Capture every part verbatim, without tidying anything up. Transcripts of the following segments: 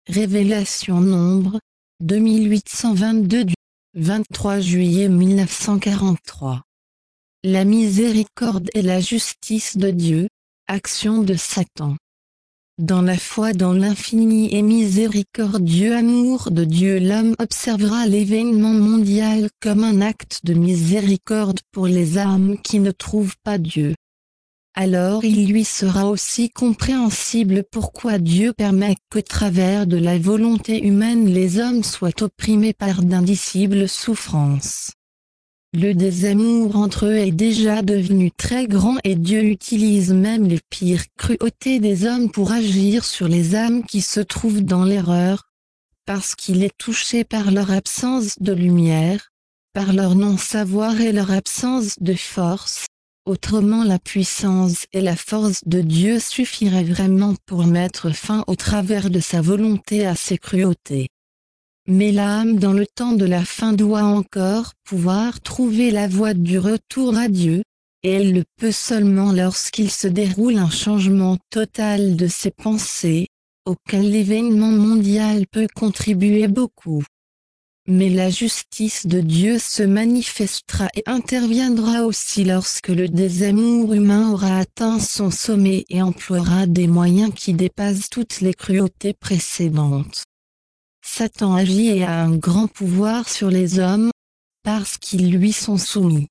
Révélation Nombre, deux mille huit cent vingt-deux du vingt-trois juillet mille neuf cent quarante-trois. La miséricorde et la justice de Dieu, action de Satan. Dans la foi dans l'infini et miséricordieux amour de Dieu, l'homme observera l'événement mondial comme un acte de miséricorde pour les âmes qui ne trouvent pas Dieu. Alors il lui sera aussi compréhensible pourquoi Dieu permet qu'au travers de la volonté humaine les hommes soient opprimés par d'indicibles souffrances. Le désamour entre eux est déjà devenu très grand et Dieu utilise même les pires cruautés des hommes pour agir sur les âmes qui se trouvent dans l'erreur, parce qu'il est touché par leur absence de lumière, par leur non-savoir et leur absence de force. Autrement, la puissance et la force de Dieu suffiraient vraiment pour mettre fin au travers de sa volonté à ces cruautés. Mais l'âme dans le temps de la fin doit encore pouvoir trouver la voie du retour à Dieu, et elle le peut seulement lorsqu'il se déroule un changement total de ses pensées, auquel l'événement mondial peut contribuer beaucoup. Mais la justice de Dieu se manifestera et interviendra aussi lorsque le désamour humain aura atteint son sommet et emploiera des moyens qui dépassent toutes les cruautés précédentes. Satan agit et a un grand pouvoir sur les hommes, parce qu'ils lui sont soumis.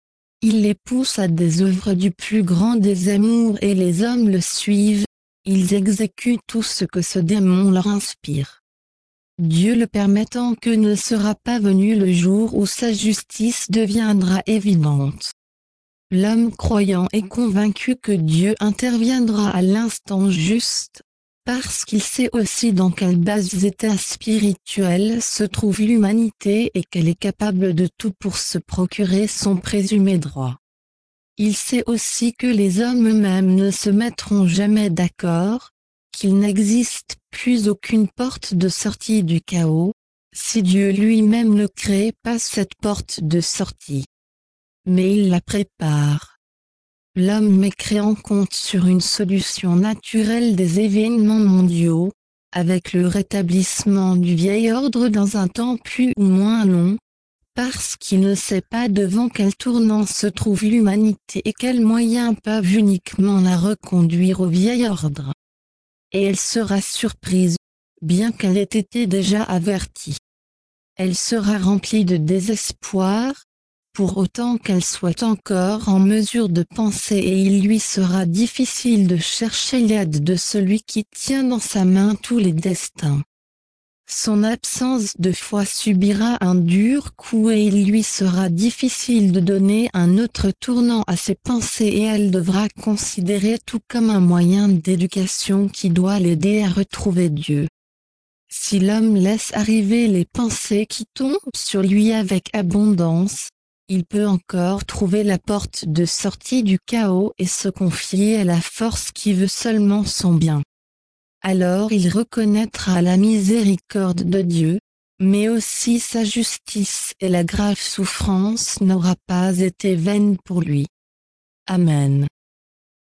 Il les pousse à des œuvres du plus grand désamour et les hommes le suivent, ils exécutent tout ce que ce démon leur inspire. Dieu le permettant que ne sera pas venu le jour où sa justice deviendra évidente. L'homme croyant est convaincu que Dieu interviendra à l'instant juste, parce qu'il sait aussi dans quelle base état spirituel se trouve l'humanité et qu'elle est capable de tout pour se procurer son présumé droit. Il sait aussi que les hommes eux-mêmes ne se mettront jamais d'accord, qu'il n'existe plus aucune porte de sortie du chaos, si Dieu lui-même ne crée pas cette porte de sortie. Mais il la prépare. L'homme mécréant compte sur une solution naturelle des événements mondiaux, avec le rétablissement du vieil ordre dans un temps plus ou moins long, parce qu'il ne sait pas devant quel tournant se trouve l'humanité et quels moyens peuvent uniquement la reconduire au vieil ordre. Et elle sera surprise, bien qu'elle ait été déjà avertie. Elle sera remplie de désespoir, pour autant qu'elle soit encore en mesure de penser, et il lui sera difficile de chercher l'aide de celui qui tient dans sa main tous les destins. Son absence de foi subira un dur coup et il lui sera difficile de donner un autre tournant à ses pensées et elle devra considérer tout comme un moyen d'éducation qui doit l'aider à retrouver Dieu. Si l'homme laisse arriver les pensées qui tombent sur lui avec abondance, il peut encore trouver la porte de sortie du chaos et se confier à la force qui veut seulement son bien. Alors il reconnaîtra la miséricorde de Dieu, mais aussi sa justice et la grave souffrance n'aura pas été vaine pour lui. Amen.